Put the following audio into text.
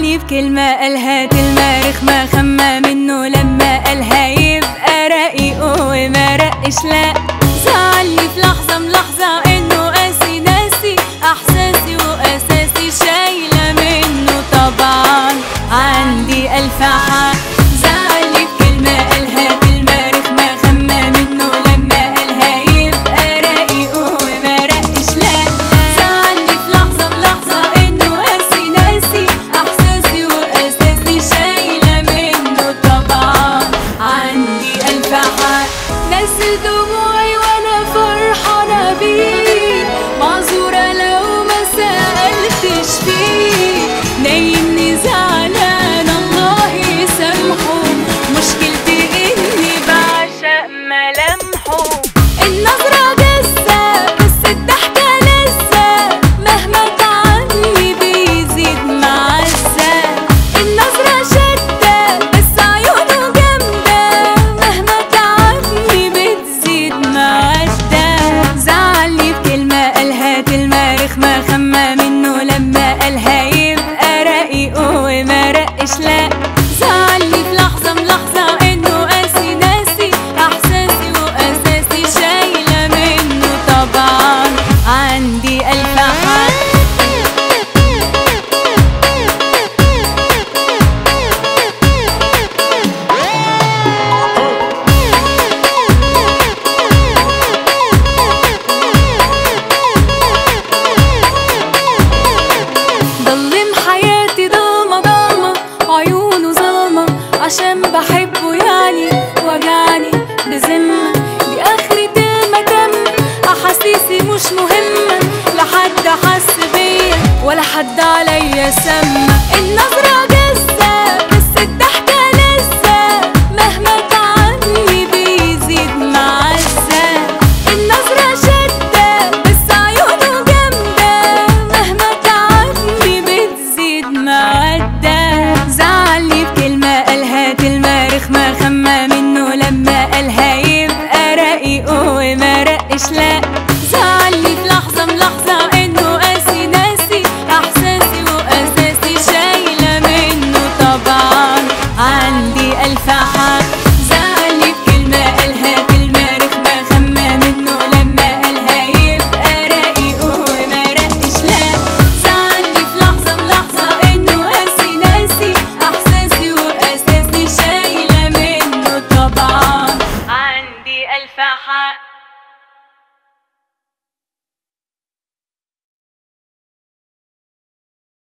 زعلني في كلمة قالها تلمة رخمة خمة منه لما قالها يبقى رقيقه وما رقش لا. زعلني في لحظة ملاحظة انه قاسي ناسي احساسي واساسي شايلة منه طبعا عندي الف حق. زعلني في كلمة قالها كلمة رخمة خمة منه لما قالها يبقى رقيقه وما رقش لا. زعلني في لحظة ملاحظة انه قاسي ناسي احساسي واساسي شايلة منه طبعا عندي الف حق. ناسي دموعي وانا فرحانة بيه معذورة لو ما سألتش فيه. نايمني زعلان الله يسامحه مشكلتي اني بعشق ملامحه. النظرة جسة بس الضحكة لسه مهما تعبني بيزيد معزة. النظرة شدة بس عيونه جامدة مهما تعبني بتزيد معزة. زعلني بكلمة قالها كلمة رخمة خمة منه لما قالها يبقى رقيقه وما رقش لا. زعلني في لحظة ملاحظة انه قاسي ناسي احساسي واساسي شايلة منه طبعا عندي الف حق. ضلم حياتي ضلمة ضلمة عيونه ظلمة عشان بحبه يعني وجعني بذمة. دي آخرة المتم أحاسيسي مش مهمة لا حد حس بيا ولا حد عليا سمى. النظرة جسة بس الضحكة لسه مهما تعبني بيزيد معزة. النظرة شدة بس عيونه جامدة مهما تعبني بتزيد معدة. زعلني بكلمة قالها كلمة رخمة خمة منه لما قالها يبقى رقيقه وما رقش لا. زعلني في لحظة ملاحظة انه قاسي ناسي احساسي واساسي شايلة منه طبعا عندي الف حق. زعلني بكلمة قالها كلمة رخمة خمة منه لما قالها يبقى رقيقه وما رقش لا. زعلني في لحظة ملاحظة انه قاسي ناسي احساسي واساسي شايلة منه طبعا عندي الف حق.